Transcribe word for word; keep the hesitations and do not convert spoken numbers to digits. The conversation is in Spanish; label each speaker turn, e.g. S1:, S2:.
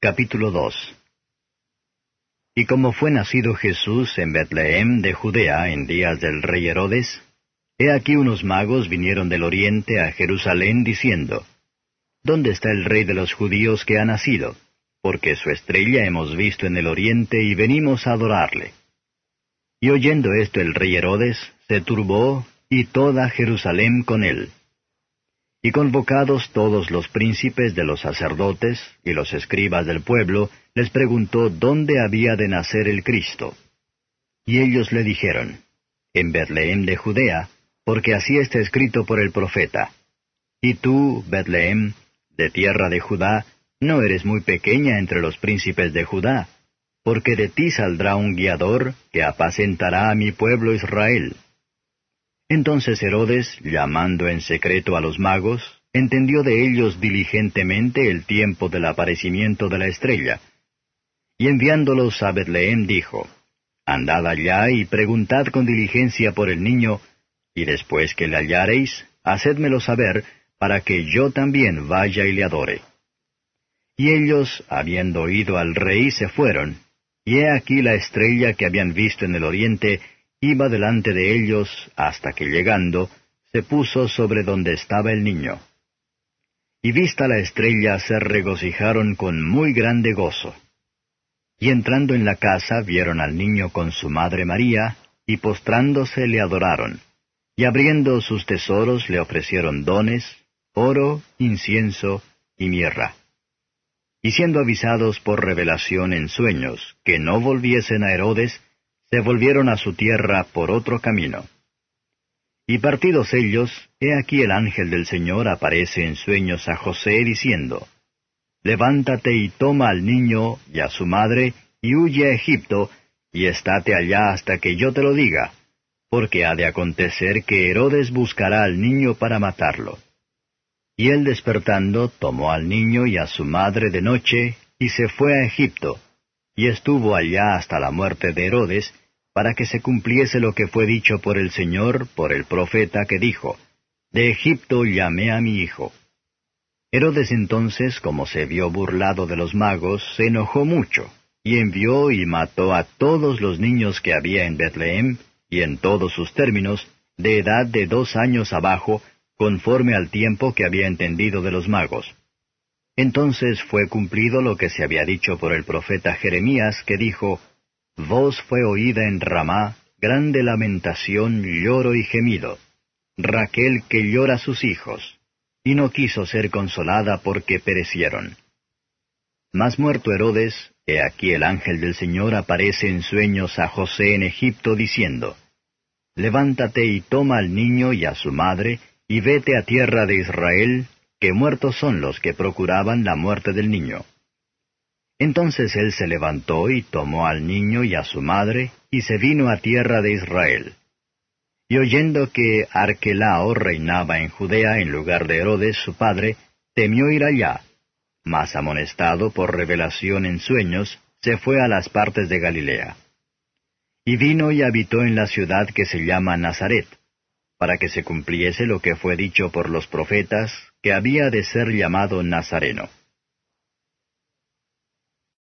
S1: Capítulo dos. Y como fue nacido Jesús en Betlehem de Judea en días del rey Herodes, he aquí unos magos vinieron del oriente a Jerusalén diciendo, ¿Dónde está el rey de los judíos que ha nacido? Porque su estrella hemos visto en el oriente y venimos a adorarle. Y oyendo esto el rey Herodes se turbó, y toda Jerusalén con él. Y convocados todos los príncipes de los sacerdotes y los escribas del pueblo, les preguntó dónde había de nacer el Cristo. Y ellos le dijeron, en Betlehem de Judea, porque así está escrito por el profeta. Y tú, Betlehem, de tierra de Judá, no eres muy pequeña entre los príncipes de Judá, porque de ti saldrá un guiador que apacentará a mi pueblo Israel. Entonces Herodes, llamando en secreto a los magos, entendió de ellos diligentemente el tiempo del aparecimiento de la estrella. Y enviándolos a Betlehem dijo, Andad allá y preguntad con diligencia por el niño, y después que le hallareis, hacedmelo saber, para que yo también vaya y le adore. Y ellos, habiendo oído al rey, se fueron, y he aquí la estrella que habían visto en el oriente, iba delante de ellos, hasta que llegando, se puso sobre donde estaba el niño. Y vista la estrella se regocijaron con muy grande gozo. Y entrando en la casa vieron al niño con su madre María, y postrándose le adoraron. Y abriendo sus tesoros le ofrecieron dones, oro, incienso y mirra. Y siendo avisados por revelación en sueños que no volviesen a Herodes, se volvieron a su tierra por otro camino. Y partidos ellos, he aquí el ángel del Señor aparece en sueños a José, diciendo, Levántate y toma al niño y a su madre, y huye a Egipto, y estate allá hasta que yo te lo diga, porque ha de acontecer que Herodes buscará al niño para matarlo. Y él despertando, tomó al niño y a su madre de noche, y se fue a Egipto, y estuvo allá hasta la muerte de Herodes, para que se cumpliese lo que fue dicho por el Señor, por el profeta que dijo, De Egipto llamé a mi hijo. Herodes entonces, como se vio burlado de los magos, se enojó mucho, y envió y mató a todos los niños que había en Betlehem, y en todos sus términos, de edad de dos años abajo, conforme al tiempo que había entendido de los magos. Entonces fue cumplido lo que se había dicho por el profeta Jeremías, que dijo, Voz fue oída en Ramá, grande lamentación, lloro y gemido. Raquel que llora a sus hijos, y no quiso ser consolada porque perecieron. Mas muerto Herodes, he aquí el ángel del Señor aparece en sueños a José en Egipto, diciendo, Levántate y toma al niño y a su madre, y vete a tierra de Israel, que muertos son los que procuraban la muerte del niño. Entonces él se levantó y tomó al niño y a su madre, y se vino a tierra de Israel. Y oyendo que Arquelao reinaba en Judea en lugar de Herodes su padre, temió ir allá, mas amonestado por revelación en sueños, se fue a las partes de Galilea. Y vino y habitó en la ciudad que se llama Nazaret, para que se cumpliese lo que fue dicho por los profetas, que había de ser llamado Nazareno.